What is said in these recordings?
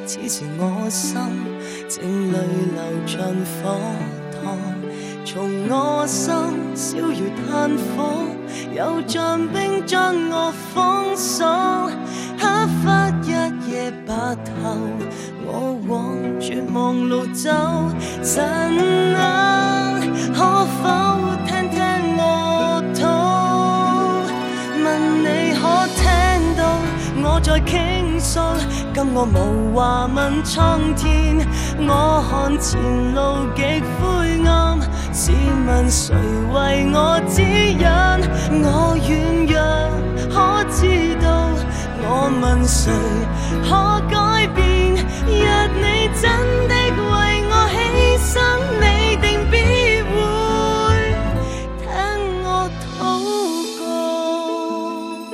此时我心正泪流像火烫，从我心烧如炭火，又像冰将我封锁。黑发一夜白头，我往绝望路走。神啊，可否听听我禱？問你可聽到我在傾訴？今我無話問蒼天，我看前路極灰暗，試問誰為我指引？我軟弱可知道？我問誰可改變？若你真的為我犧牲，你定必會聽我禱告。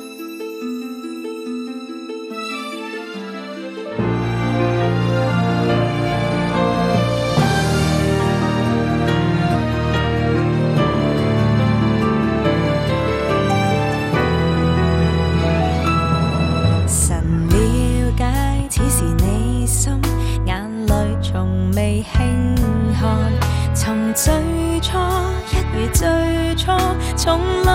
神了解此時你心，眼淚從未輕看。從最初一如最初，從